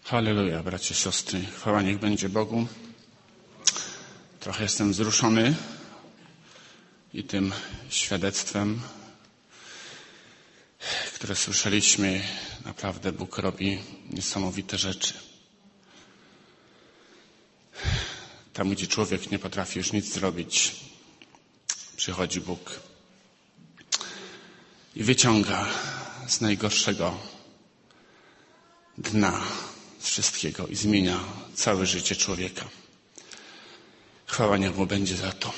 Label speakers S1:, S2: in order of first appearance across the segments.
S1: Halleluja, bracia, siostry. Chwała niech będzie Bogu. Trochę jestem wzruszony i tym świadectwem, które słyszeliśmy. Naprawdę Bóg robi niesamowite rzeczy. Tam, gdzie człowiek nie potrafi już nic zrobić, przychodzi Bóg i wyciąga z najgorszego dna z wszystkiego i zmienia całe życie człowieka. Chwała niech mu będzie za to.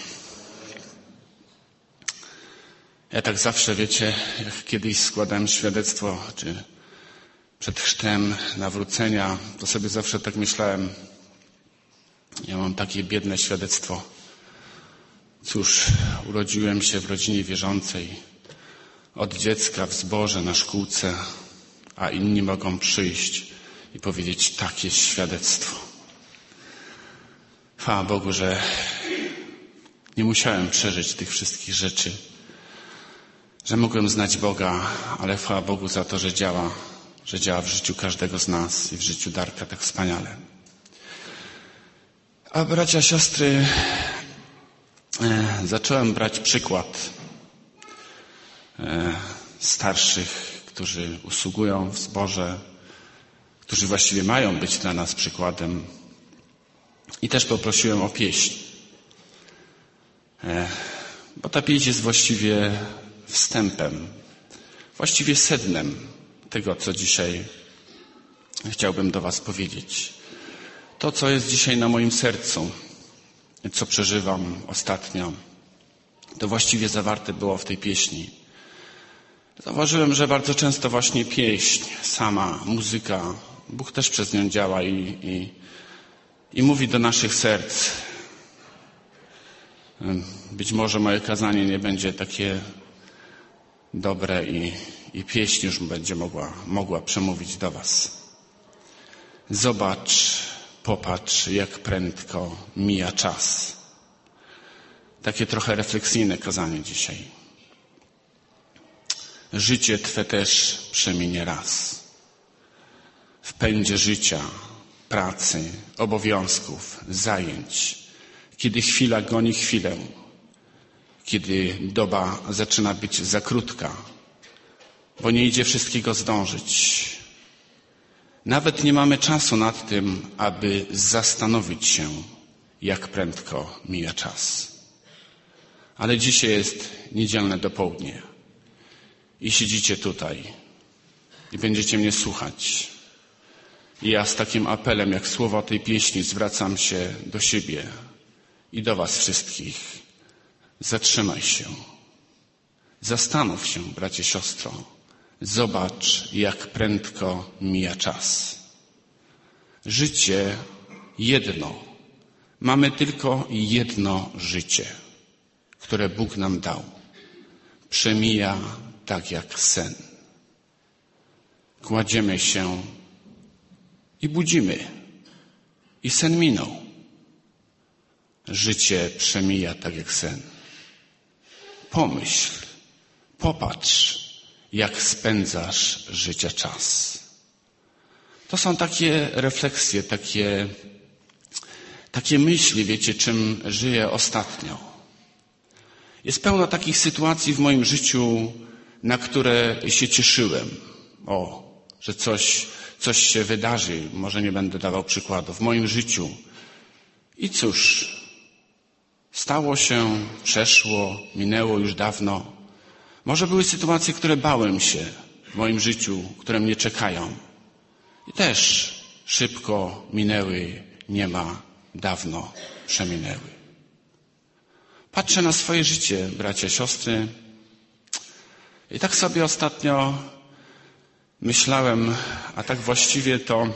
S1: Ja tak zawsze, wiecie, jak kiedyś składałem świadectwo, czy przed chrztem nawrócenia, to sobie zawsze tak myślałem, ja mam takie biedne świadectwo. Cóż, urodziłem się w rodzinie wierzącej, od dziecka w zborze, na szkółce, a inni mogą przyjść i powiedzieć, takie świadectwo. Chwała Bogu, że nie musiałem przeżyć tych wszystkich rzeczy, że mogłem znać Boga, ale chwała Bogu za to, że działa w życiu każdego z nas i w życiu Darka tak wspaniale. A bracia, siostry, zacząłem brać przykład starszych, którzy usługują w zborze, którzy właściwie mają być dla nas przykładem. I też poprosiłem o pieśń. Bo ta pieśń jest właściwie wstępem, właściwie sednem tego, co dzisiaj chciałbym do was powiedzieć. To, co jest dzisiaj na moim sercu, co przeżywam ostatnio, to właściwie zawarte było w tej pieśni. Zauważyłem, że bardzo często właśnie pieśń, sama muzyka, Bóg też przez nią działa i mówi do naszych serc. Być może moje kazanie nie będzie takie dobre i pieśń już będzie mogła przemówić do was. Zobacz, popatrz, jak prędko mija czas. Takie trochę refleksyjne kazanie dzisiaj. Życie Twe też przeminie raz. W pędzie życia, pracy, obowiązków, zajęć, kiedy chwila goni chwilę, kiedy doba zaczyna być za krótka, bo nie idzie wszystkiego zdążyć. Nawet nie mamy czasu nad tym, aby zastanowić się, jak prędko mija czas. Ale dzisiaj jest niedzielne dopołudnie i siedzicie tutaj i będziecie mnie słuchać. I ja z takim apelem, jak słowa tej pieśni, zwracam się do siebie i do was wszystkich. Zatrzymaj się. Zastanów się, bracie, siostro. Zobacz, jak prędko mija czas. Życie jedno. Mamy tylko jedno życie, które Bóg nam dał. Przemija tak jak sen. Kładziemy się i budzimy. I sen minął. Życie przemija tak jak sen. Pomyśl, popatrz, jak spędzasz życia czas. To są takie refleksje, takie myśli, wiecie, czym żyję ostatnio. Jest pełno takich sytuacji w moim życiu, na które się cieszyłem. Że coś się wydarzy, może nie będę dawał przykładów, w moim życiu. I cóż, stało się, przeszło, minęło już dawno. Może były sytuacje, które bałem się w moim życiu, które mnie czekają. I też szybko minęły, nie ma, dawno przeminęły. Patrzę na swoje życie, bracia, siostry, i tak sobie ostatnio myślałem, a tak właściwie to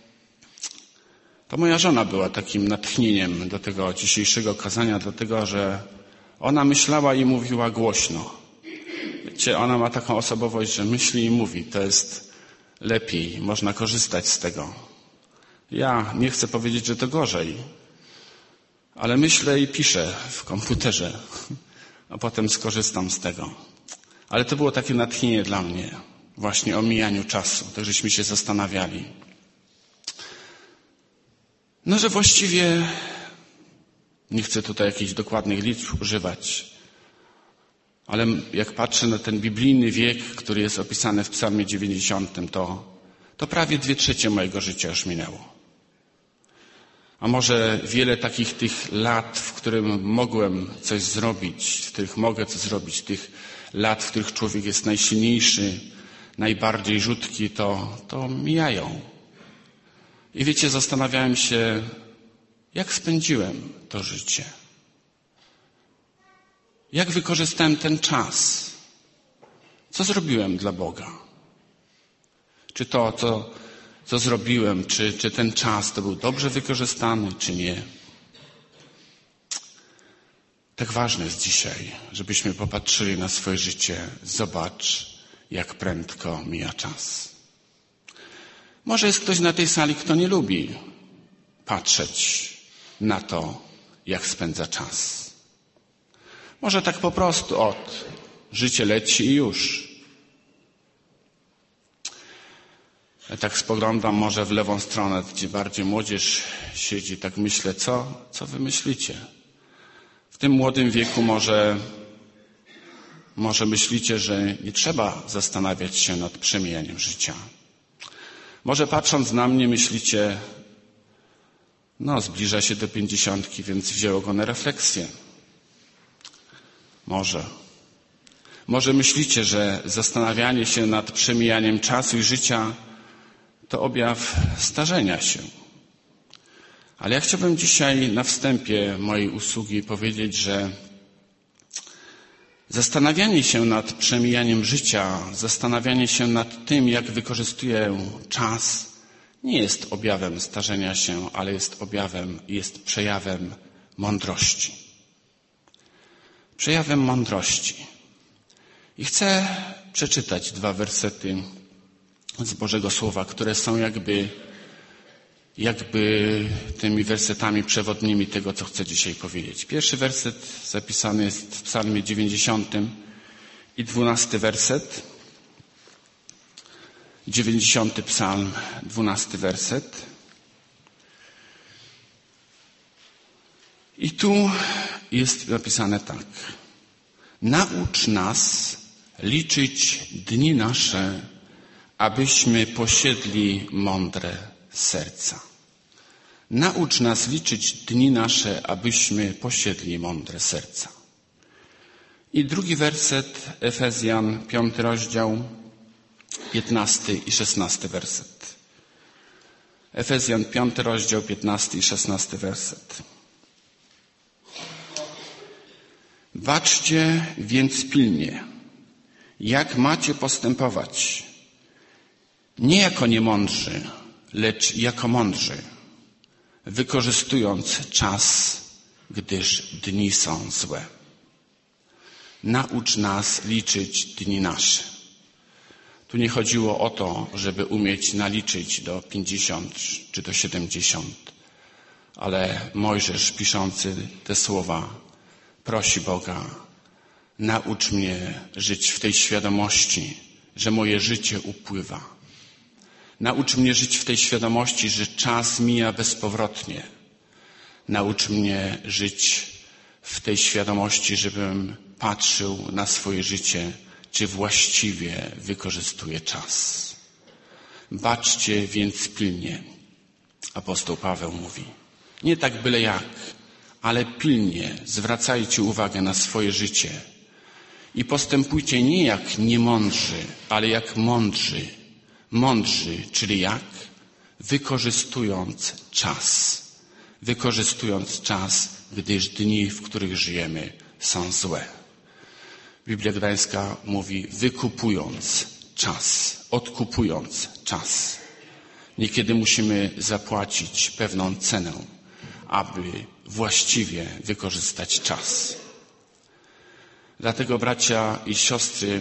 S1: moja żona była takim natchnieniem do tego dzisiejszego kazania, dlatego że ona myślała i mówiła głośno. Wiecie, ona ma taką osobowość, że myśli i mówi. To jest lepiej, można korzystać z tego. Ja nie chcę powiedzieć, że to gorzej, ale myślę i piszę w komputerze, a potem skorzystam z tego. Ale to było takie natchnienie dla mnie, właśnie o mijaniu czasu, tak żeśmy się zastanawiali. Że właściwie nie chcę tutaj jakichś dokładnych liczb używać, ale jak patrzę na ten biblijny wiek, który jest opisany w Psalmie 90, to prawie 2/3 mojego życia już minęło. A może wiele takich tych lat, w którym mogłem coś zrobić, w których mogę coś zrobić, tych lat, w których człowiek jest najsilniejszy, najbardziej rzutki, to mijają. I wiecie, zastanawiałem się, jak spędziłem to życie. Jak wykorzystałem ten czas? Co zrobiłem dla Boga? Czy to, co zrobiłem, czy ten czas to był dobrze wykorzystany, czy nie? Tak ważne jest dzisiaj, żebyśmy popatrzyli na swoje życie. Zobacz, jak prędko mija czas. Może jest ktoś na tej sali, kto nie lubi patrzeć na to, jak spędza czas. Może tak po prostu życie leci i już. Ja tak spoglądam może w lewą stronę, gdzie bardziej młodzież siedzi, tak myślę, co wy myślicie? W tym młodym wieku może myślicie, że nie trzeba zastanawiać się nad przemijaniem życia. Może patrząc na mnie myślicie, zbliża się do 50, więc wzięło go na refleksję. Może myślicie, że zastanawianie się nad przemijaniem czasu i życia to objaw starzenia się. Ale ja chciałbym dzisiaj na wstępie mojej usługi powiedzieć, że zastanawianie się nad przemijaniem życia, zastanawianie się nad tym, jak wykorzystuję czas, nie jest objawem starzenia się, ale jest przejawem mądrości. Przejawem mądrości. I chcę przeczytać 2 wersety z Bożego Słowa, które są jakby tymi wersetami przewodnimi tego, co chcę dzisiaj powiedzieć. Pierwszy werset zapisany jest w Psalmie 90 i 12 werset. 90 Psalm, 12 werset. I tu jest napisane tak. Naucz nas liczyć dni nasze, abyśmy posiedli mądre serca. Naucz nas liczyć dni nasze, abyśmy posiedli mądre serca. I drugi werset, Efezjan, 5 rozdział, 15 i 16 werset. Efezjan, 5 rozdział, 15 i 16 werset. Baczcie więc pilnie, jak macie postępować, nie jako niemądrzy, lecz jako mądrzy, wykorzystując czas, gdyż dni są złe. Naucz nas liczyć dni nasze. Tu nie chodziło o to, żeby umieć naliczyć do 50 czy do 70, ale Mojżesz, piszący te słowa, prosi Boga, naucz mnie żyć w tej świadomości, że moje życie upływa. Naucz mnie żyć w tej świadomości, że czas mija bezpowrotnie. Naucz mnie żyć w tej świadomości, żebym patrzył na swoje życie, czy właściwie wykorzystuję czas. Baczcie więc pilnie, apostoł Paweł mówi. Nie tak byle jak, ale pilnie zwracajcie uwagę na swoje życie i postępujcie nie jak niemądrzy, ale jak mądrzy. Mądrzy, czyli jak? Wykorzystując czas. Wykorzystując czas, gdyż dni, w których żyjemy, są złe. Biblia Gdańska mówi wykupując czas, odkupując czas. Niekiedy musimy zapłacić pewną cenę, aby właściwie wykorzystać czas. Dlatego, bracia i siostry,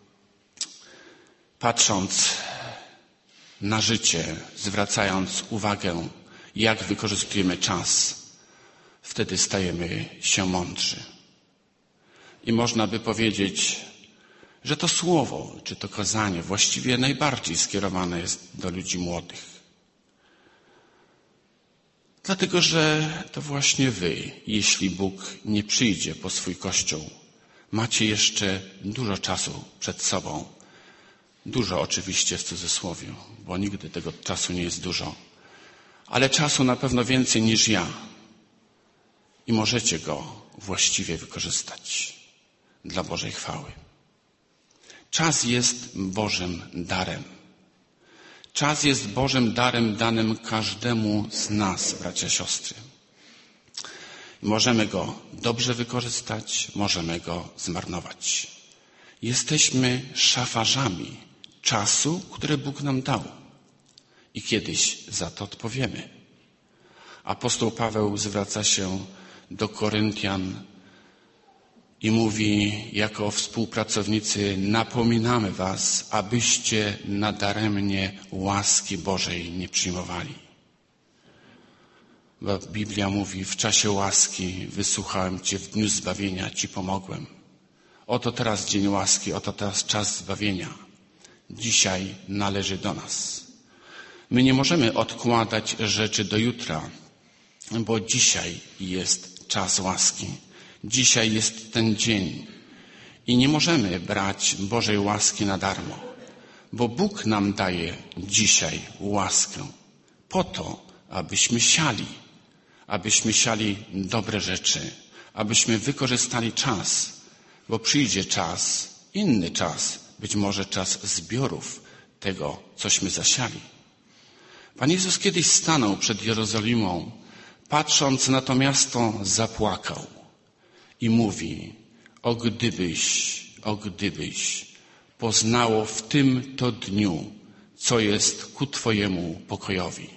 S1: patrząc na życie, zwracając uwagę, jak wykorzystujemy czas, wtedy stajemy się mądrzy. I można by powiedzieć, że to słowo, czy to kazanie właściwie najbardziej skierowane jest do ludzi młodych. Dlatego, że to właśnie wy, jeśli Bóg nie przyjdzie po swój Kościół, macie jeszcze dużo czasu przed sobą. Dużo oczywiście w cudzysłowie, bo nigdy tego czasu nie jest dużo. Ale czasu na pewno więcej niż ja. I możecie go właściwie wykorzystać dla Bożej chwały. Czas jest Bożym darem. Czas jest Bożym darem danym każdemu z nas, bracia, siostry. Możemy go dobrze wykorzystać, możemy go zmarnować. Jesteśmy szafarzami czasu, który Bóg nam dał. I kiedyś za to odpowiemy. Apostoł Paweł zwraca się do Koryntian i mówi, jako współpracownicy napominamy was, abyście nadaremnie łaski Bożej nie przyjmowali. Bo Biblia mówi, w czasie łaski wysłuchałem cię, w dniu zbawienia ci pomogłem. Oto teraz dzień łaski, oto teraz czas zbawienia. Dzisiaj należy do nas. My nie możemy odkładać rzeczy do jutra, bo dzisiaj jest czas łaski. Dzisiaj jest ten dzień i nie możemy brać Bożej łaski na darmo, bo Bóg nam daje dzisiaj łaskę po to, abyśmy siali dobre rzeczy, abyśmy wykorzystali czas, bo przyjdzie czas, inny czas, być może czas zbiorów tego, cośmy zasiali. Pan Jezus kiedyś stanął przed Jerozolimą, patrząc na to miasto, zapłakał i mówi, o gdybyś poznało w tym to dniu, co jest ku Twojemu pokojowi.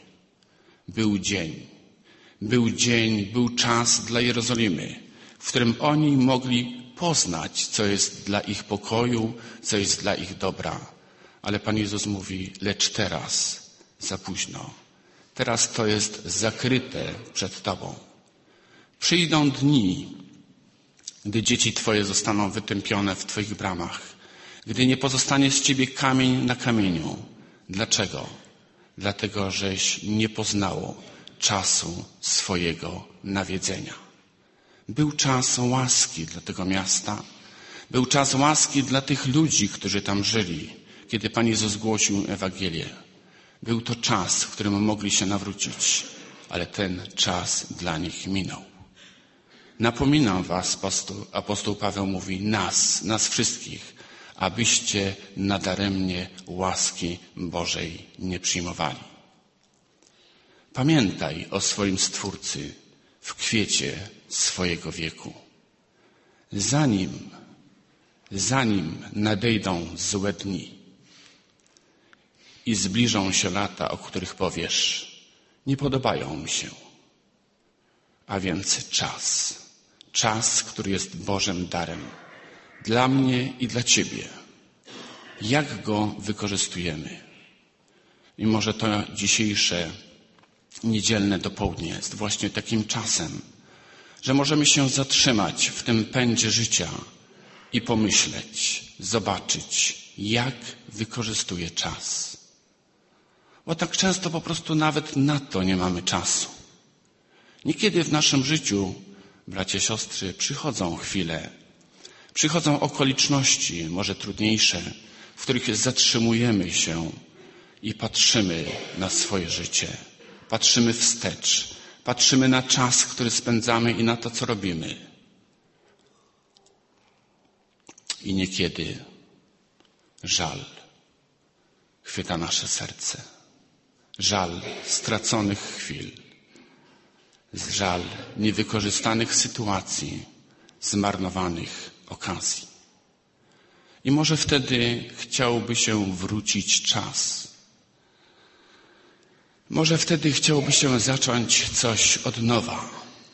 S1: Był czas dla Jerozolimy, w którym oni mogli poznać, co jest dla ich pokoju, co jest dla ich dobra. Ale Pan Jezus mówi, lecz teraz za późno. Teraz to jest zakryte przed Tobą. Przyjdą dni, gdy dzieci Twoje zostaną wytępione w Twoich bramach, gdy nie pozostanie z Ciebie kamień na kamieniu. Dlaczego? Dlatego, żeś nie poznało czasu swojego nawiedzenia. Był czas łaski dla tego miasta, był czas łaski dla tych ludzi, którzy tam żyli, kiedy Pan Jezus głosił Ewangelię. Był to czas, w którym mogli się nawrócić, ale ten czas dla nich minął. Napominam was, apostoł Paweł mówi, nas wszystkich, abyście nadaremnie łaski Bożej nie przyjmowali. Pamiętaj o swoim Stwórcy w kwiecie swojego wieku. Zanim nadejdą złe dni i zbliżą się lata, o których powiesz, nie podobają mi się. A więc czas, który jest Bożym darem dla mnie i dla Ciebie. Jak go wykorzystujemy? I może to dzisiejsze niedzielne dopołudnie jest właśnie takim czasem, że możemy się zatrzymać w tym pędzie życia i pomyśleć, zobaczyć, jak wykorzystuję czas. Bo tak często po prostu nawet na to nie mamy czasu. Niekiedy w naszym życiu, bracia, siostry, przychodzą chwile, przychodzą okoliczności, może trudniejsze, w których zatrzymujemy się i patrzymy na swoje życie. Patrzymy wstecz, patrzymy na czas, który spędzamy i na to, co robimy. I niekiedy żal chwyta nasze serce. Żal straconych chwil. Żal niewykorzystanych sytuacji, zmarnowanych okazji. I może wtedy chciałby się wrócić czas. Może wtedy chciałby się zacząć coś od nowa.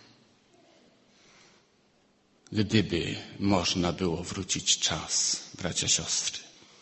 S1: Gdyby można było wrócić czas, bracia, siostry.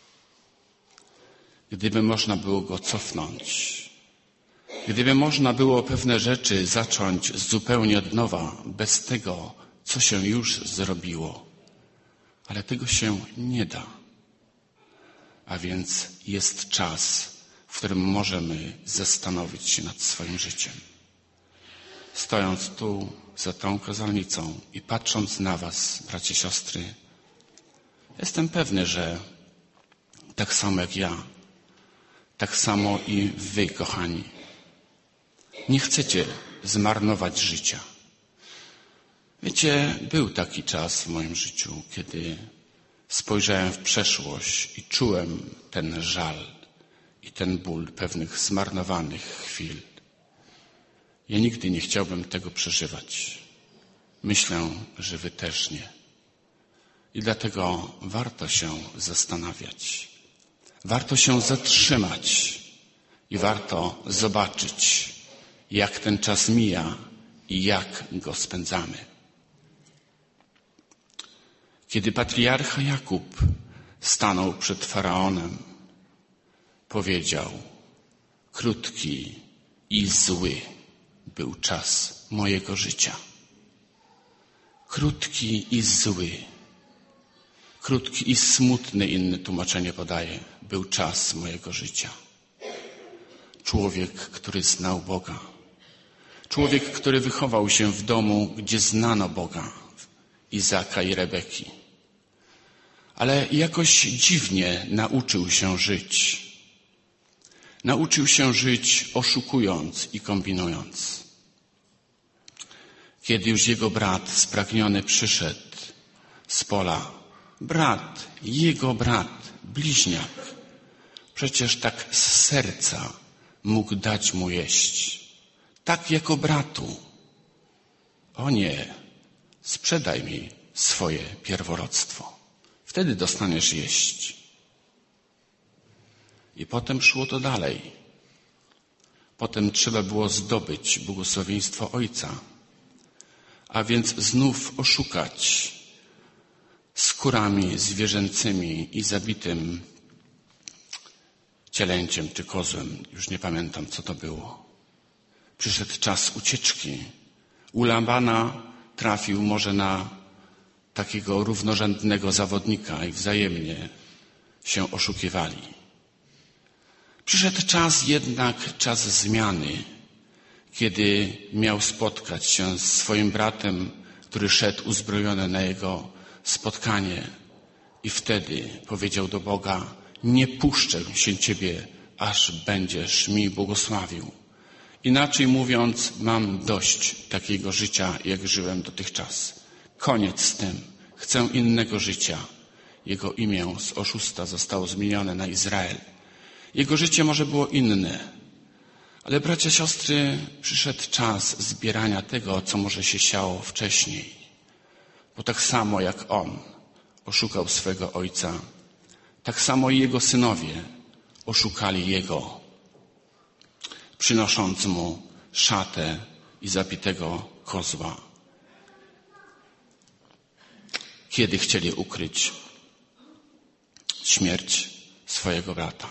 S1: Gdyby można było go cofnąć. Gdyby można było pewne rzeczy zacząć zupełnie od nowa, bez tego, co się już zrobiło. Ale tego się nie da. A więc jest czas, w którym możemy zastanowić się nad swoim życiem. stojąc tu za tą kazalnicą i patrząc na was, bracia, siostry, jestem pewny, że tak samo jak ja, tak samo i wy, kochani, nie chcecie zmarnować życia. Wiecie, był taki czas w moim życiu, kiedy spojrzałem w przeszłość i czułem ten żal i ten ból pewnych zmarnowanych chwil. Ja nigdy nie chciałbym tego przeżywać. Myślę, że wy też nie. I dlatego warto się zastanawiać. Warto się zatrzymać i warto zobaczyć, jak ten czas mija i jak go spędzamy. Kiedy patriarcha Jakub stanął przed Faraonem, powiedział: krótki i zły był czas mojego życia. Krótki i zły. Krótki i smutny, inne tłumaczenie podaje, był czas mojego życia. Człowiek, który znał Boga. Człowiek, który wychował się w domu, gdzie znano Boga, Izaka i Rebeki. Ale jakoś dziwnie nauczył się żyć. Nauczył się żyć oszukując i kombinując. Kiedy już jego brat spragniony przyszedł z pola, jego brat, bliźniak, przecież tak z serca mógł dać mu jeść. Tak jako bratu. O nie, sprzedaj mi swoje pierworództwo. Wtedy dostaniesz jeść. I potem szło to dalej. Potem trzeba było zdobyć błogosławieństwo Ojca. A więc znów oszukać skórami zwierzęcymi i zabitym cielęciem czy kozłem. Już nie pamiętam, co to było. Przyszedł czas ucieczki. U Labana trafił może na takiego równorzędnego zawodnika i wzajemnie się oszukiwali. Przyszedł czas jednak, czas zmiany, kiedy miał spotkać się z swoim bratem, który szedł uzbrojony na jego spotkanie. I wtedy powiedział do Boga: nie puszczę się Ciebie, aż będziesz mi błogosławił. Inaczej mówiąc, mam dość takiego życia, jak żyłem dotychczas. Koniec z tym. Chcę innego życia. Jego imię z oszusta zostało zmienione na Izrael. Jego życie może było inne. Ale bracia, siostry, przyszedł czas zbierania tego, co może się siało wcześniej. Bo tak samo jak on oszukał swego ojca, tak samo i jego synowie oszukali jego, przynosząc mu szatę i zabitego kozła, kiedy chcieli ukryć śmierć swojego brata.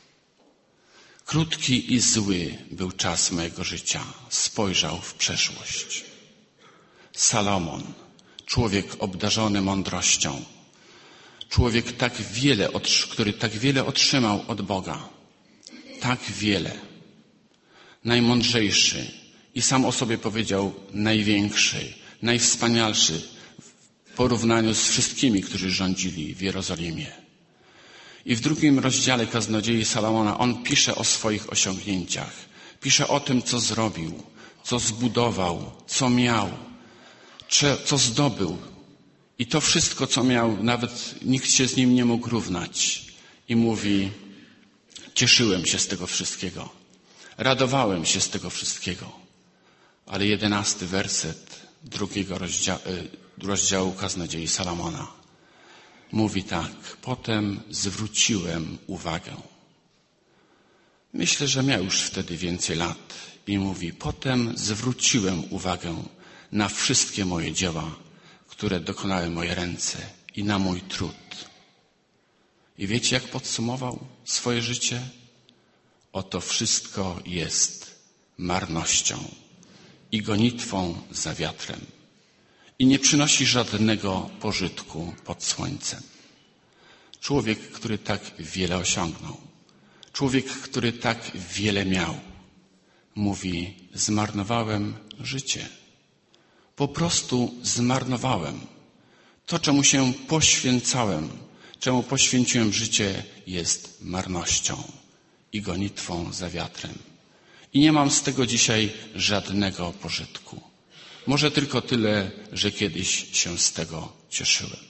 S1: Krótki i zły był czas mojego życia. Spojrzał w przeszłość. Salomon, człowiek obdarzony mądrością, człowiek który tak wiele otrzymał od Boga. Tak wiele. Najmądrzejszy i sam o sobie powiedział największy, najwspanialszy w porównaniu z wszystkimi, którzy rządzili w Jerozolimie. I w 2 rozdziale Kaznodziei Salomona on pisze o swoich osiągnięciach. Pisze o tym, co zrobił, co zbudował, co miał, co zdobył. I to wszystko, co miał, nawet nikt się z nim nie mógł równać. I mówi: cieszyłem się z tego wszystkiego. Radowałem się z tego wszystkiego. Ale 11 werset 2 rozdziału Kaznodziei Salomona mówi tak: potem zwróciłem uwagę. Myślę, że miał już wtedy więcej lat i mówi: potem zwróciłem uwagę na wszystkie moje dzieła, które dokonały moje ręce, i na mój trud. I wiecie, jak podsumował swoje życie? Oto wszystko jest marnością i gonitwą za wiatrem i nie przynosi żadnego pożytku pod słońcem. Człowiek, który tak wiele osiągnął, człowiek, który tak wiele miał, mówi: zmarnowałem życie. Po prostu zmarnowałem. To, czemu się poświęcałem, czemu poświęciłem życie, jest marnością i gonitwą za wiatrem. I nie mam z tego dzisiaj żadnego pożytku. Może tylko tyle, że kiedyś się z tego cieszyłem.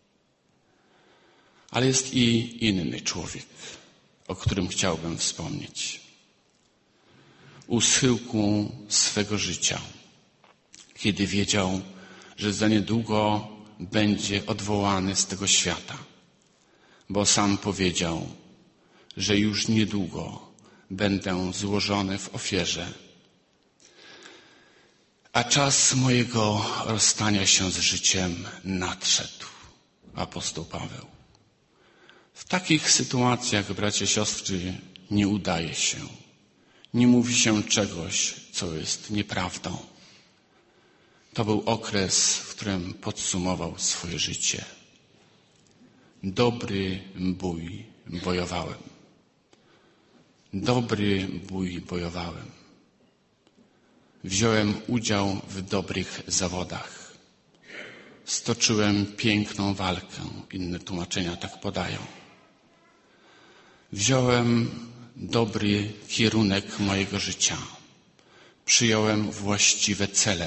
S1: Ale jest i inny człowiek, o którym chciałbym wspomnieć. U schyłku swego życia, kiedy wiedział, że za niedługo będzie odwołany z tego świata, bo sam powiedział, że już niedługo będę złożony w ofierze, a czas mojego rozstania się z życiem nadszedł. Apostoł Paweł. W takich sytuacjach, bracia, siostry, nie udaje się. Nie mówi się czegoś, co jest nieprawdą. To był okres, w którym podsumował swoje życie. Dobry bój bojowałem. Dobry bój bojowałem. Wziąłem udział w dobrych zawodach. Stoczyłem piękną walkę. Inne tłumaczenia tak podają. Wziąłem dobry kierunek mojego życia. Przyjąłem właściwe cele.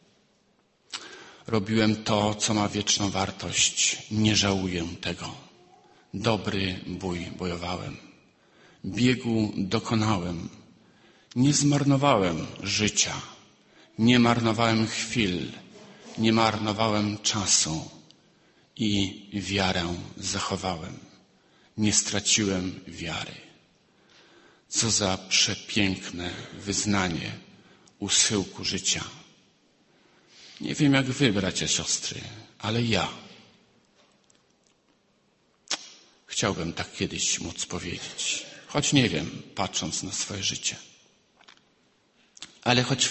S1: Robiłem to, co ma wieczną wartość. Nie żałuję tego. Dobry bój bojowałem. Biegu dokonałem. Nie zmarnowałem życia. Nie marnowałem chwil. Nie marnowałem czasu. I wiarę zachowałem. Nie straciłem wiary. Co za przepiękne wyznanie u schyłku życia. Nie wiem jak wy, bracia, siostry, ale ja chciałbym tak kiedyś móc powiedzieć. Choć nie wiem, patrząc na swoje życie. Ale choć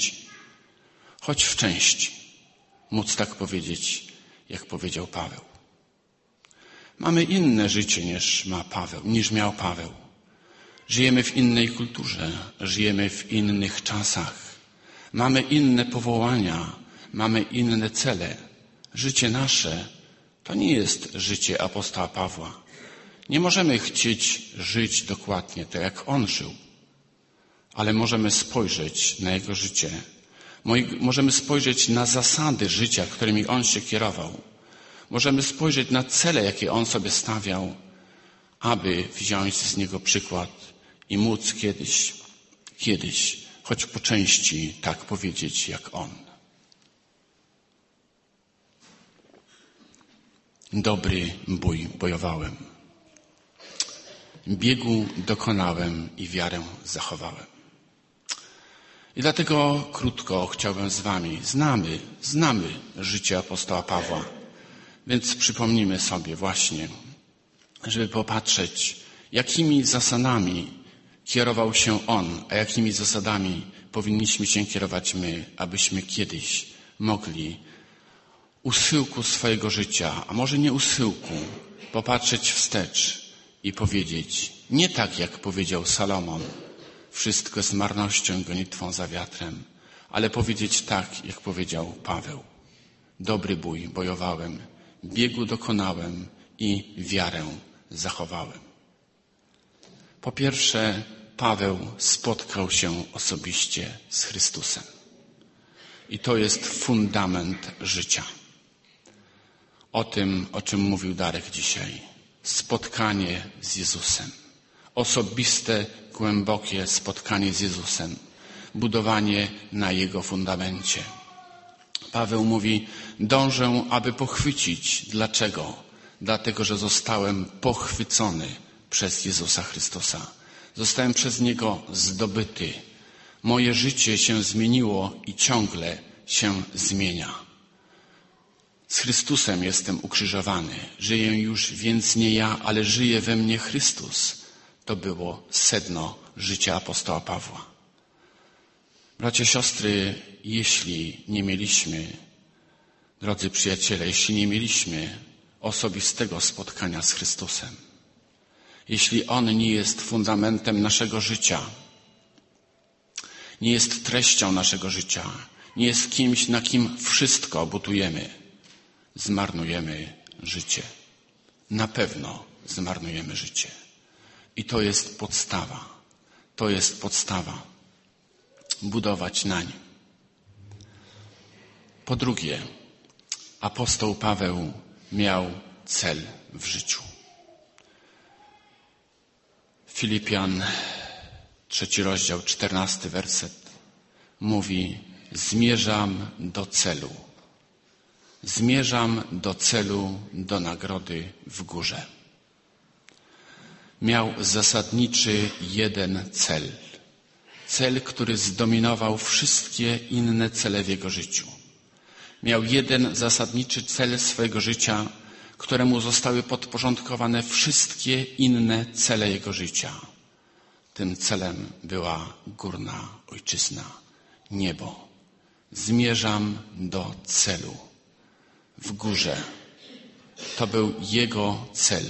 S1: w części móc tak powiedzieć, jak powiedział Paweł. Mamy inne życie niż miał Paweł. Żyjemy w innej kulturze, żyjemy w innych czasach. Mamy inne powołania, mamy inne cele. Życie nasze to nie jest życie apostoła Pawła. Nie możemy chcieć żyć dokładnie tak, jak on żył. Ale możemy spojrzeć na jego życie. Możemy spojrzeć na zasady życia, którymi on się kierował. Możemy spojrzeć na cele, jakie on sobie stawiał, aby wziąć z niego przykład i móc kiedyś, choć po części tak powiedzieć jak on. Dobry bój bojowałem. Biegu dokonałem i wiarę zachowałem. I dlatego krótko chciałbym z wami, znamy życie apostoła Pawła, więc przypomnijmy sobie właśnie, żeby popatrzeć, jakimi zasadami kierował się on, a jakimi zasadami powinniśmy się kierować my, abyśmy kiedyś mogli u schyłku swojego życia, a może nie u schyłku, popatrzeć wstecz i powiedzieć, nie tak jak powiedział Salomon, wszystko jest marnością i gonitwą za wiatrem, ale powiedzieć tak, jak powiedział Paweł. Dobry bój bojowałem, biegu dokonałem i wiarę zachowałem. Po pierwsze, Paweł spotkał się osobiście z Chrystusem. I to jest fundament życia. O tym, o czym mówił Darek dzisiaj. Spotkanie z Jezusem. Osobiste, głębokie spotkanie z Jezusem. Budowanie na Jego fundamencie. Paweł mówi, dążę, aby pochwycić. Dlaczego? Dlatego, że zostałem pochwycony przez Jezusa Chrystusa. Zostałem przez Niego zdobyty. Moje życie się zmieniło i ciągle się zmienia. Z Chrystusem jestem ukrzyżowany. Żyję już więc nie ja, ale żyje we mnie Chrystus. To było sedno życia apostoła Pawła. Bracia, siostry, jeśli nie mieliśmy, drodzy przyjaciele, jeśli nie mieliśmy osobistego spotkania z Chrystusem, jeśli On nie jest fundamentem naszego życia, nie jest treścią naszego życia, nie jest kimś, na kim wszystko butujemy, zmarnujemy życie. Na pewno zmarnujemy życie. I to jest podstawa. To jest podstawa. Budować na nim. Po drugie, apostoł Paweł miał cel w życiu. Filipian, 3 rozdział, 14 werset mówi: zmierzam do celu. Zmierzam do celu, do nagrody w górze. Miał zasadniczy jeden cel. Cel, który zdominował wszystkie inne cele w jego życiu. Miał jeden zasadniczy cel swojego życia, któremu zostały podporządkowane wszystkie inne cele jego życia. Tym celem była górna ojczyzna, niebo. Zmierzam do celu. W górze. To był jego cel.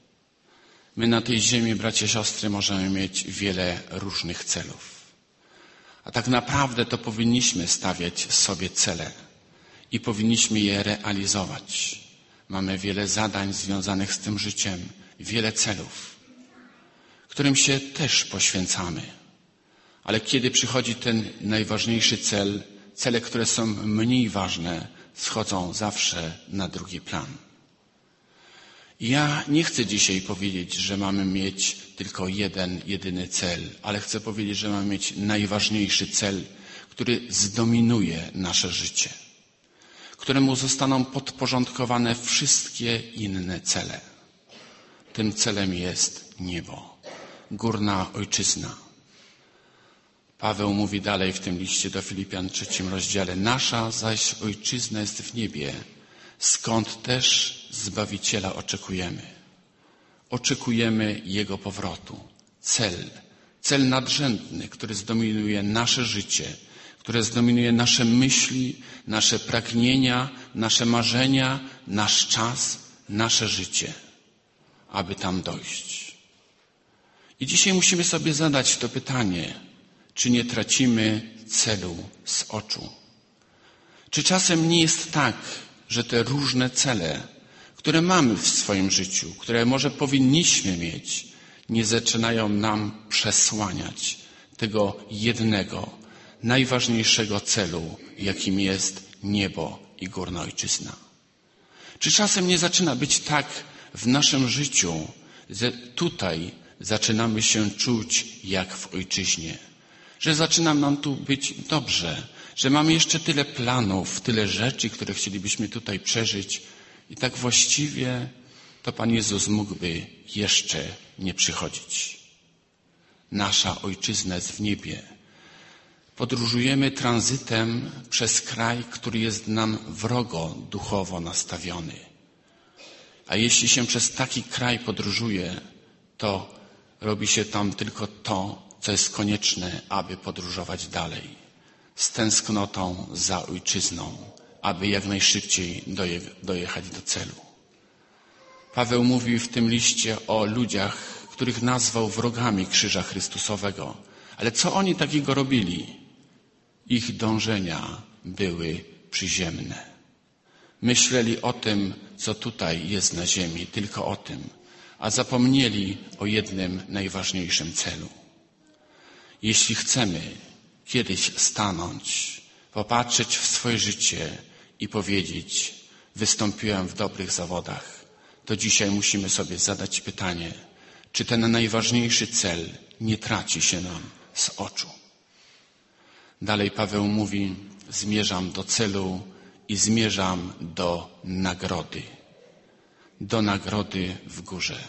S1: My na tej ziemi, bracia, siostry, możemy mieć wiele różnych celów. A tak naprawdę to powinniśmy stawiać sobie cele i powinniśmy je realizować. Mamy wiele zadań związanych z tym życiem, wiele celów, którym się też poświęcamy. Ale kiedy przychodzi ten najważniejszy cel, cele, które są mniej ważne, schodzą zawsze na drugi plan. I ja nie chcę dzisiaj powiedzieć, że mamy mieć tylko jeden, jedyny cel, ale chcę powiedzieć, że mamy mieć najważniejszy cel, który zdominuje nasze życie, któremu zostaną podporządkowane wszystkie inne cele. Tym celem jest niebo, górna ojczyzna. Paweł mówi dalej w tym liście do Filipian, 3 rozdziale: nasza zaś ojczyzna jest w niebie, skąd też Zbawiciela oczekujemy. Oczekujemy Jego powrotu. Cel nadrzędny, który zdominuje nasze życie, które zdominuje nasze myśli, nasze pragnienia, nasze marzenia, nasz czas, nasze życie, aby tam dojść. I dzisiaj musimy sobie zadać to pytanie, czy nie tracimy celu z oczu? Czy czasem nie jest tak, że te różne cele, które mamy w swoim życiu, które może powinniśmy mieć, nie zaczynają nam przesłaniać tego jednego, najważniejszego celu, jakim jest niebo i górna ojczyzna? Czy czasem nie zaczyna być tak w naszym życiu, że tutaj zaczynamy się czuć jak w ojczyźnie, że zaczyna nam tu być dobrze, że mamy jeszcze tyle planów, tyle rzeczy, które chcielibyśmy tutaj przeżyć i tak właściwie to Pan Jezus mógłby jeszcze nie przychodzić. Nasza ojczyzna jest w niebie. Podróżujemy tranzytem przez kraj, który jest nam wrogo duchowo nastawiony. A jeśli się przez taki kraj podróżuje, to robi się tam tylko to, co jest konieczne, aby podróżować dalej. Z tęsknotą za ojczyzną, aby jak najszybciej dojechać do celu. Paweł mówi w tym liście o ludziach, których nazwał wrogami krzyża Chrystusowego. Ale co oni takiego robili? Ich dążenia były przyziemne. Myśleli o tym, co tutaj jest na ziemi, tylko o tym, a zapomnieli o jednym najważniejszym celu. Jeśli chcemy kiedyś stanąć, popatrzeć w swoje życie i powiedzieć: wystąpiłem w dobrych zawodach, to dzisiaj musimy sobie zadać pytanie, czy ten najważniejszy cel nie traci się nam z oczu. Dalej Paweł mówi: zmierzam do celu i zmierzam do nagrody. Do nagrody w górze.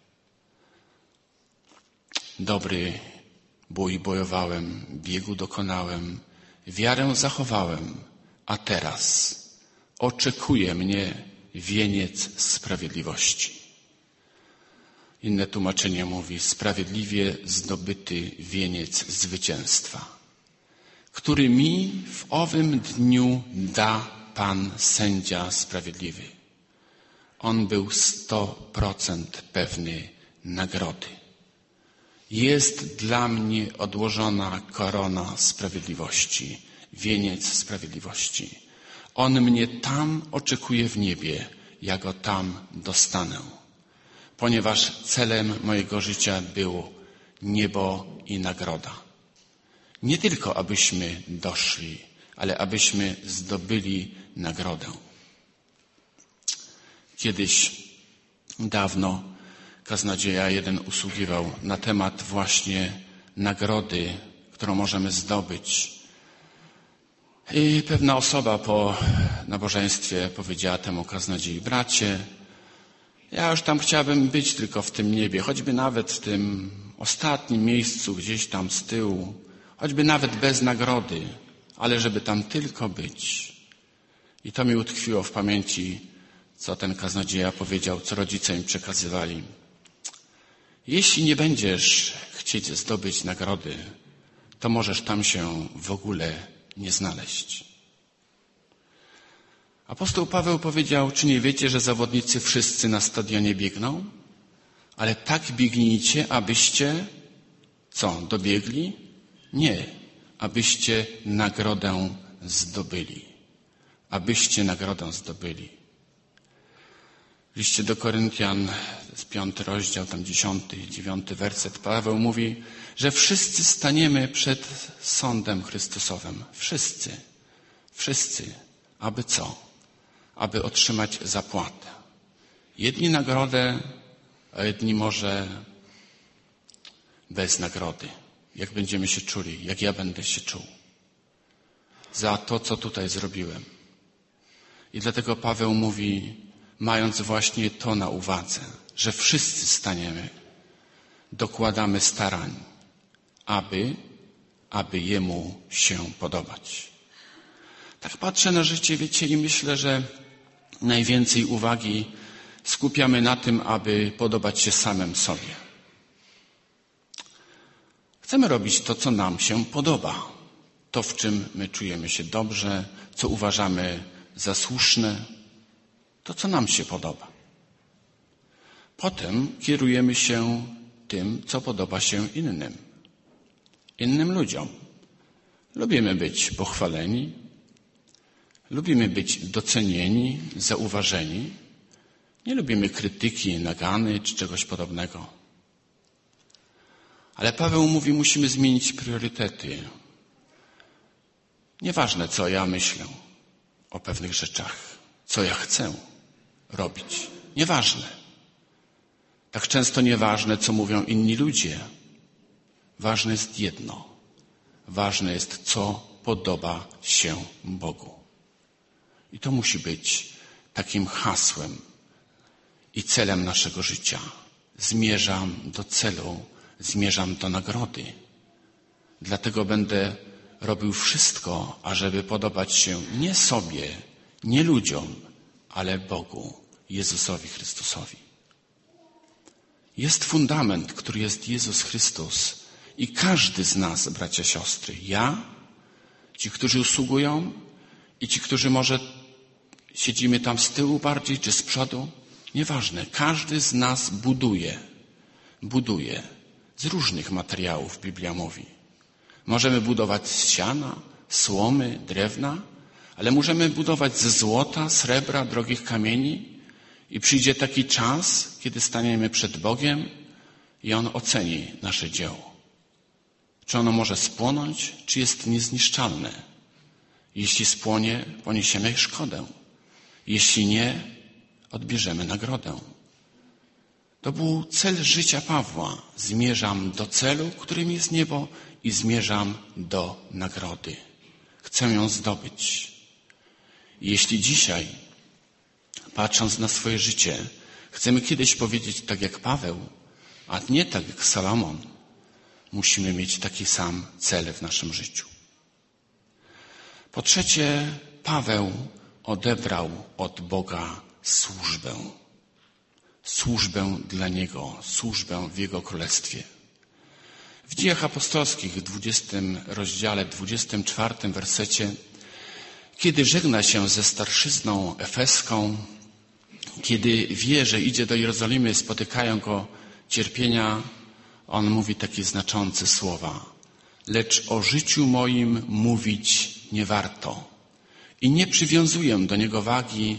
S1: Dobry bój bojowałem, biegu dokonałem, wiarę zachowałem, a teraz oczekuje mnie wieniec sprawiedliwości. Inne tłumaczenie mówi: sprawiedliwie zdobyty wieniec zwycięstwa, który mi w owym dniu da Pan sędzia sprawiedliwy. On był 100% pewny nagrody. Jest dla mnie odłożona korona sprawiedliwości, wieniec sprawiedliwości. On mnie tam oczekuje w niebie, ja go tam dostanę. Ponieważ celem mojego życia było niebo i nagroda. Nie tylko abyśmy doszli, ale abyśmy zdobyli nagrodę. Kiedyś, dawno, kaznodzieja jeden usługiwał na temat właśnie nagrody, którą możemy zdobyć. I pewna osoba po nabożeństwie powiedziała temu kaznodziei: bracie, ja już tam chciałbym być tylko w tym niebie, choćby nawet w tym ostatnim miejscu, gdzieś tam z tyłu, choćby nawet bez nagrody, ale żeby tam tylko być. I to mi utkwiło w pamięci, co ten kaznodzieja powiedział, co rodzice mi przekazywali. Jeśli nie będziesz chcieć zdobyć nagrody, to możesz tam się w ogóle nie znaleźć. Apostoł Paweł powiedział: czy nie wiecie, że zawodnicy wszyscy na stadionie biegną? Ale tak biegnijcie, abyście co? Dobiegli? Nie. Abyście nagrodę zdobyli. Abyście nagrodę zdobyli. W liście do Koryntian, 5 rozdział, tam 10, 9 werset, Paweł mówi, że wszyscy staniemy przed sądem Chrystusowym. Wszyscy. Wszyscy. Aby co? Aby otrzymać zapłatę. Jedni nagrodę, a jedni może bez nagrody. Jak będziemy się czuli, jak ja będę się czuł. Za to, co tutaj zrobiłem. I dlatego Paweł mówi, mając właśnie to na uwadze, że wszyscy staniemy, dokładamy starań, aby Jemu się podobać. Tak patrzę na życie, wiecie, i myślę, że najwięcej uwagi skupiamy na tym, aby podobać się samym sobie. Chcemy robić to, co nam się podoba. To, w czym my czujemy się dobrze, co uważamy za słuszne, to, co nam się podoba. Potem kierujemy się tym, co podoba się innym ludziom. Lubimy być pochwaleni, lubimy być docenieni, zauważeni. Nie lubimy krytyki, nagany czy czegoś podobnego. Ale Paweł mówi, musimy zmienić priorytety. Nieważne, co ja myślę o pewnych rzeczach, co ja chcę robić. Nieważne. Tak często nieważne, co mówią inni ludzie. Ważne jest jedno. Ważne jest, co podoba się Bogu. I to musi być takim hasłem i celem naszego życia. Zmierzam do celu, zmierzam do nagrody. Dlatego będę robił wszystko, ażeby podobać się nie sobie, nie ludziom, ale Bogu, Jezusowi Chrystusowi. Jest fundament, który jest Jezus Chrystus i każdy z nas, bracia, siostry, ja, ci, którzy usługują i ci, którzy może siedzimy tam z tyłu bardziej czy z przodu, nieważne, każdy z nas buduje z różnych materiałów, Biblia mówi. Możemy budować z siana, słomy, drewna, ale możemy budować ze złota, srebra, drogich kamieni i przyjdzie taki czas, kiedy staniemy przed Bogiem i On oceni nasze dzieło. Czy ono może spłonąć, czy jest niezniszczalne. Jeśli spłonie, poniesiemy szkodę. Jeśli nie, odbierzemy nagrodę. To był cel życia Pawła. Zmierzam do celu, którym jest niebo i zmierzam do nagrody. Chcę ją zdobyć. Jeśli dzisiaj, patrząc na swoje życie, chcemy kiedyś powiedzieć tak jak Paweł, a nie tak jak Salomon, musimy mieć taki sam cel w naszym życiu. Po trzecie, Paweł odebrał od Boga służbę. Służbę dla Niego, służbę w Jego Królestwie. W Dziejach Apostolskich, w 20 rozdziale, 24 wersecie, kiedy żegna się ze starszyzną efeską, kiedy wie, że idzie do Jerozolimy, spotykają go cierpienia, on mówi takie znaczące słowa. Lecz o życiu moim mówić nie warto. I nie przywiązuję do niego wagi,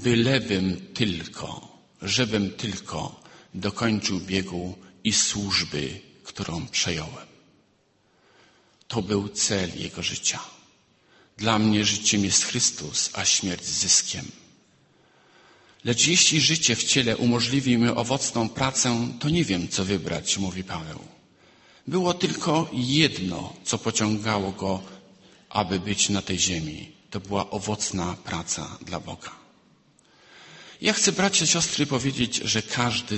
S1: żebym tylko dokończył biegu i służby, którą przejąłem. To był cel jego życia. Dla mnie życiem jest Chrystus, a śmierć zyskiem. Lecz jeśli życie w ciele umożliwi mi owocną pracę, to nie wiem, co wybrać, mówi Paweł. Było tylko jedno, co pociągało go, aby być na tej ziemi. To była owocna praca dla Boga. Ja chcę, bracia, siostry, powiedzieć, że każdy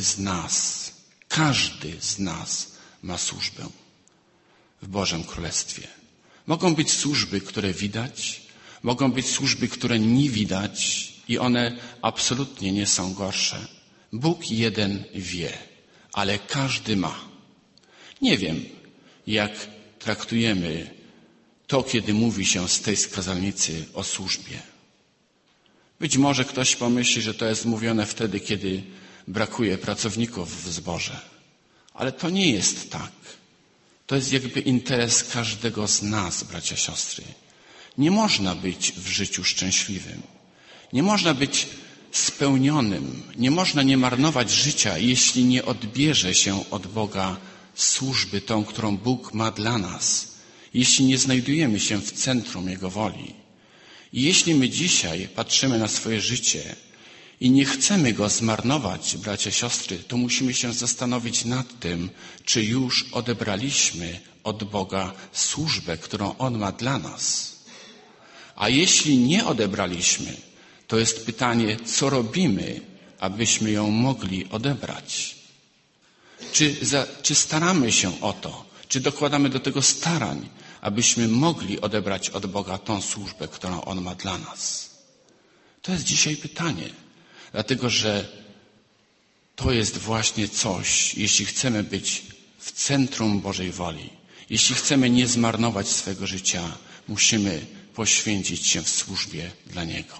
S1: z nas ma służbę w Bożym Królestwie. Mogą być służby, które widać, mogą być służby, które nie widać i one absolutnie nie są gorsze. Bóg jeden wie, ale każdy ma. Nie wiem, jak traktujemy to, kiedy mówi się z tej kazalnicy o służbie. Być może ktoś pomyśli, że to jest mówione wtedy, kiedy brakuje pracowników w zborze. Ale to nie jest tak. To jest jakby interes każdego z nas, bracia, siostry. Nie można być w życiu szczęśliwym. Nie można być spełnionym. Nie można nie marnować życia, jeśli nie odbierze się od Boga służby tą, którą Bóg ma dla nas. Jeśli nie znajdujemy się w centrum Jego woli. I jeśli my dzisiaj patrzymy na swoje życie i nie chcemy go zmarnować, bracia, siostry, to musimy się zastanowić nad tym, czy już odebraliśmy od Boga służbę, którą On ma dla nas. A jeśli nie odebraliśmy, to jest pytanie, co robimy, abyśmy ją mogli odebrać. Czy staramy się o to? Czy dokładamy do tego starań, abyśmy mogli odebrać od Boga tą służbę, którą On ma dla nas? To jest dzisiaj pytanie. Dlatego, że to jest właśnie coś, jeśli chcemy być w centrum Bożej woli, jeśli chcemy nie zmarnować swego życia, musimy poświęcić się w służbie dla Niego.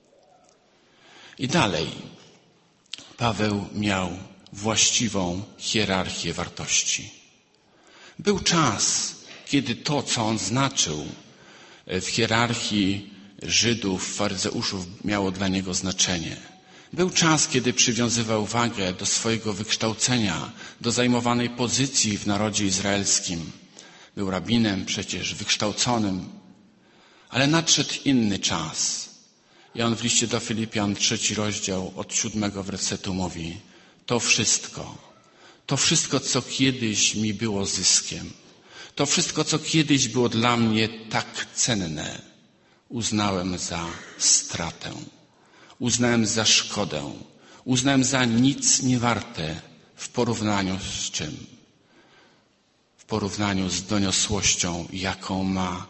S1: I dalej, Paweł miał właściwą hierarchię wartości. Był czas, kiedy to, co on znaczył w hierarchii Żydów, faryzeuszów, miało dla niego znaczenie. Był czas, kiedy przywiązywał wagę do swojego wykształcenia, do zajmowanej pozycji w narodzie izraelskim. Był rabinem przecież, wykształconym. Ale nadszedł inny czas. I on w liście do Filipian, 3 rozdział, od 7 wersetu mówi: to wszystko, co kiedyś mi było zyskiem, to wszystko, co kiedyś było dla mnie tak cenne, uznałem za stratę, uznałem za szkodę, uznałem za nic niewarte w porównaniu z czym? W porównaniu z doniosłością, jaką ma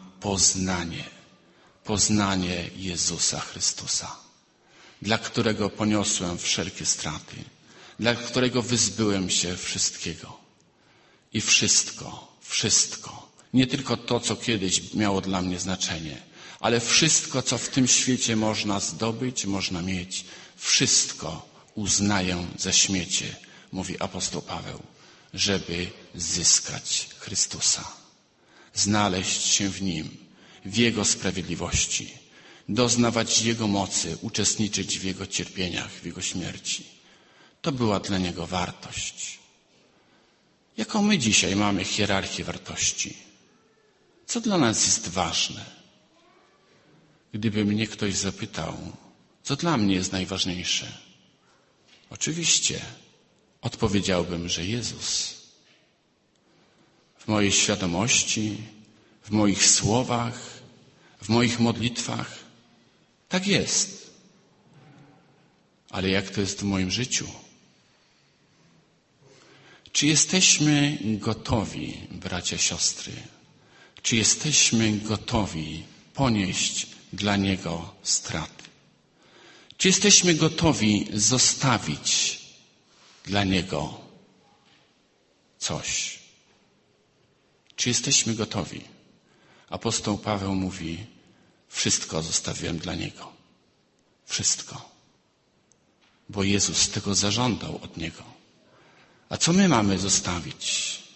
S1: poznanie Jezusa Chrystusa, dla którego poniosłem wszelkie straty, dla którego wyzbyłem się wszystkiego. I wszystko, nie tylko to, co kiedyś miało dla mnie znaczenie, ale wszystko, co w tym świecie można zdobyć, można mieć, wszystko uznaję za śmiecie, mówi apostoł Paweł, żeby zyskać Chrystusa, znaleźć się w Nim, w Jego sprawiedliwości, doznawać Jego mocy, uczestniczyć w Jego cierpieniach, w Jego śmierci. To była dla Niego wartość. Jaką my dzisiaj mamy hierarchię wartości? Co dla nas jest ważne? Gdyby mnie ktoś zapytał, co dla mnie jest najważniejsze? Oczywiście odpowiedziałbym, że Jezus. W mojej świadomości, w moich słowach, w moich modlitwach. Tak jest. Ale jak to jest w moim życiu? Czy jesteśmy gotowi, bracia, siostry? Czy jesteśmy gotowi ponieść dla Niego straty? Czy jesteśmy gotowi zostawić dla Niego coś? Czy jesteśmy gotowi? Apostoł Paweł mówi, wszystko zostawiłem dla Niego. Wszystko. Bo Jezus tego zażądał od Niego. A co my mamy zostawić?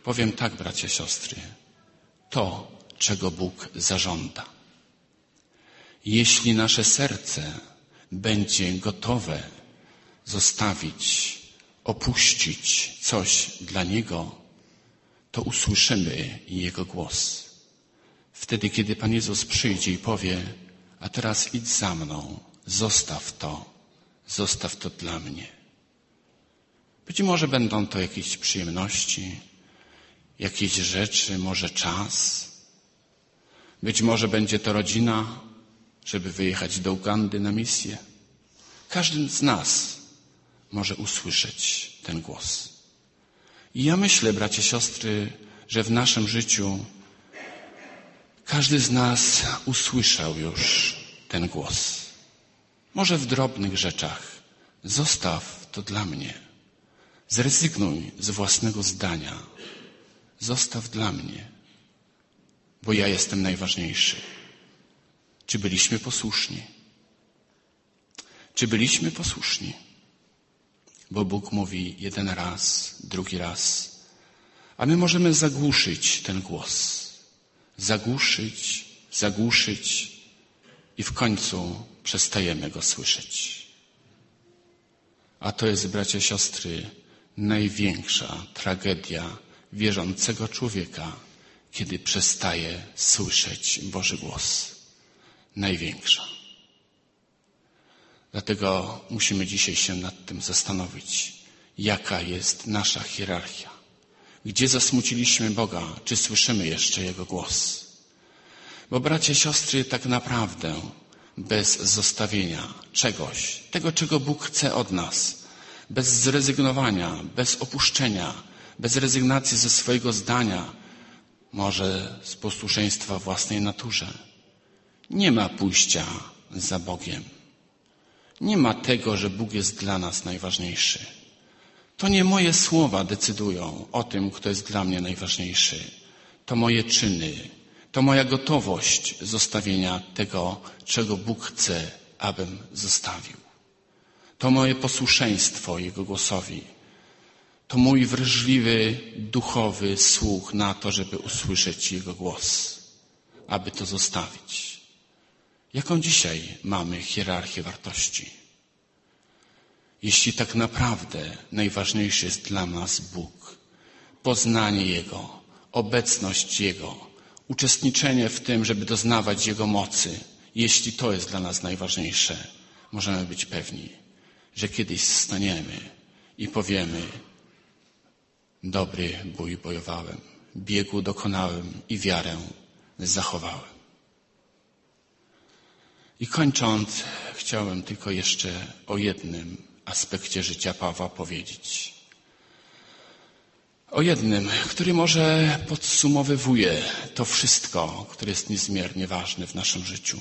S1: Powiem tak, bracia, siostry, to, czego Bóg zażąda. Jeśli nasze serce będzie gotowe zostawić, opuścić coś dla Niego, to usłyszymy Jego głos. Wtedy, kiedy Pan Jezus przyjdzie i powie: a teraz idź za mną, zostaw to dla mnie. Być może będą to jakieś przyjemności, jakieś rzeczy, może czas. Być może będzie to rodzina, żeby wyjechać do Ugandy na misję. Każdy z nas może usłyszeć ten głos. I ja myślę, bracia, siostry, że w naszym życiu każdy z nas usłyszał już ten głos. Może w drobnych rzeczach. Zostaw to dla mnie. Zrezygnuj z własnego zdania. Zostaw dla mnie, bo ja jestem najważniejszy. Czy byliśmy posłuszni? Czy byliśmy posłuszni? Bo Bóg mówi jeden raz, drugi raz, a my możemy zagłuszyć ten głos. Zagłuszyć i w końcu przestajemy go słyszeć. A to jest, bracia, siostry, największa tragedia wierzącego człowieka, kiedy przestaje słyszeć Boży głos. Największa. Dlatego musimy dzisiaj się nad tym zastanowić, jaka jest nasza hierarchia. Gdzie zasmuciliśmy Boga? Czy słyszymy jeszcze Jego głos? Bo bracia, siostry, tak naprawdę bez zostawienia czegoś, tego, czego Bóg chce od nas, bez zrezygnowania, bez opuszczenia, bez rezygnacji ze swojego zdania, może z posłuszeństwa własnej naturze, nie ma pójścia za Bogiem. Nie ma tego, że Bóg jest dla nas najważniejszy. To nie moje słowa decydują o tym, kto jest dla mnie najważniejszy. To moje czyny, to moja gotowość zostawienia tego, czego Bóg chce, abym zostawił. To moje posłuszeństwo Jego głosowi. To mój wrażliwy, duchowy słuch na to, żeby usłyszeć Jego głos, aby to zostawić. Jaką dzisiaj mamy hierarchię wartości? Jeśli tak naprawdę najważniejszy jest dla nas Bóg, poznanie Jego, obecność Jego, uczestniczenie w tym, żeby doznawać Jego mocy, jeśli to jest dla nas najważniejsze, możemy być pewni, że kiedyś staniemy i powiemy: dobry bój bojowałem, biegu dokonałem i wiarę zachowałem. I kończąc, chciałem tylko jeszcze o jednym aspekcie życia Pawła powiedzieć. O jednym, który może podsumowywuje to wszystko, które jest niezmiernie ważne w naszym życiu.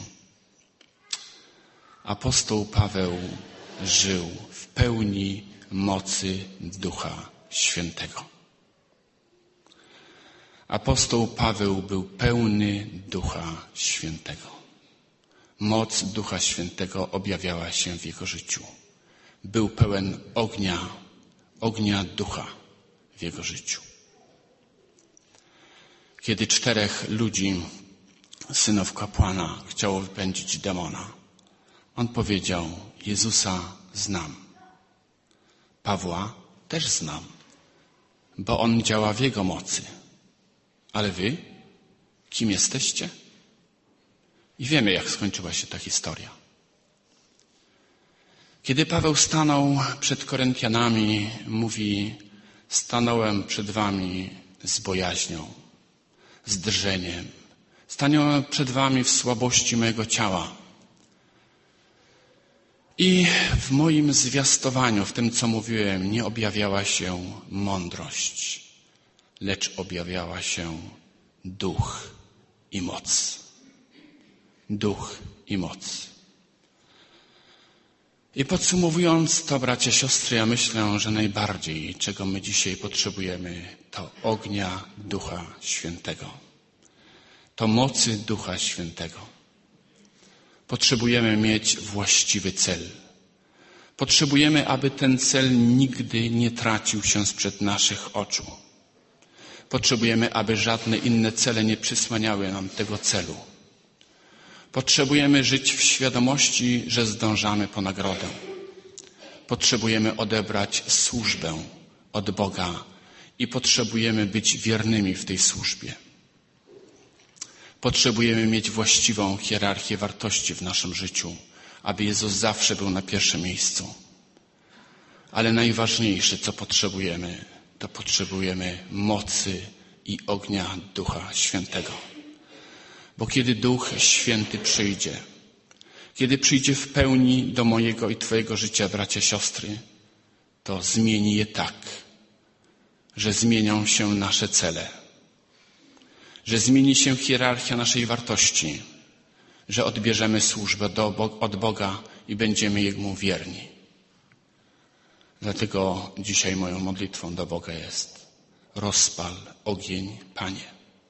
S1: Apostoł Paweł żył w pełni mocy Ducha Świętego. Apostoł Paweł był pełny Ducha Świętego. Moc Ducha Świętego objawiała się w jego życiu. Był pełen ognia Ducha w jego życiu. Kiedy 4 ludzi, synów kapłana, chciało wypędzić demona, on powiedział: Jezusa znam. Pawła też znam, bo on działa w jego mocy. Ale wy? Kim jesteście? I wiemy, jak skończyła się ta historia. Kiedy Paweł stanął przed Koryntianami, mówi: stanąłem przed wami z bojaźnią, z drżeniem. Stanąłem przed wami w słabości mojego ciała. I w moim zwiastowaniu, w tym, co mówiłem, nie objawiała się mądrość, lecz objawiała się duch i moc. Duch i moc. I podsumowując to, bracia, siostry, ja myślę, że najbardziej, czego my dzisiaj potrzebujemy, to ognia Ducha Świętego. To mocy Ducha Świętego. Potrzebujemy mieć właściwy cel. Potrzebujemy, aby ten cel nigdy nie tracił się sprzed naszych oczu. Potrzebujemy, aby żadne inne cele nie przysłaniały nam tego celu. Potrzebujemy żyć w świadomości, że zdążamy po nagrodę. Potrzebujemy odebrać służbę od Boga i potrzebujemy być wiernymi w tej służbie. Potrzebujemy mieć właściwą hierarchię wartości w naszym życiu, aby Jezus zawsze był na pierwszym miejscu. Ale najważniejsze, co potrzebujemy, to potrzebujemy mocy i ognia Ducha Świętego. Bo kiedy Duch Święty przyjdzie, kiedy przyjdzie w pełni do mojego i Twojego życia, bracia, siostry, to zmieni je tak, że zmienią się nasze cele, że zmieni się hierarchia naszej wartości, że odbierzemy służbę od Boga i będziemy Jemu wierni. Dlatego dzisiaj moją modlitwą do Boga jest: rozpal ogień, Panie.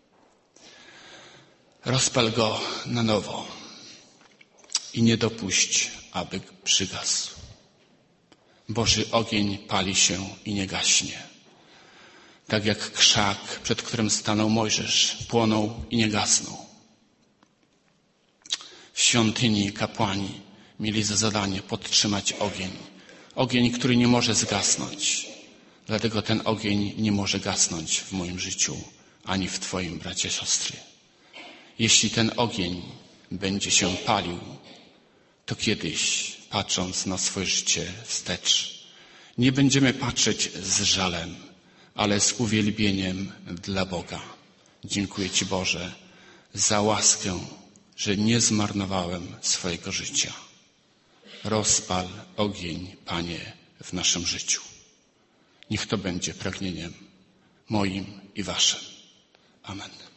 S1: Rozpal go na nowo i nie dopuść, aby przygasł. Boży ogień pali się i nie gaśnie. Tak jak krzak, przed którym stanął Mojżesz, płonął i nie gasnął. W świątyni kapłani mieli za zadanie podtrzymać ogień. Ogień, który nie może zgasnąć. Dlatego ten ogień nie może gasnąć w moim życiu, ani w Twoim, bracie, siostry. Jeśli ten ogień będzie się palił, to kiedyś, patrząc na swoje życie wstecz, nie będziemy patrzeć z żalem, ale z uwielbieniem dla Boga. Dziękuję Ci, Boże, za łaskę, że nie zmarnowałem swojego życia. Rozpal ogień, Panie, w naszym życiu. Niech to będzie pragnieniem moim i Waszym. Amen.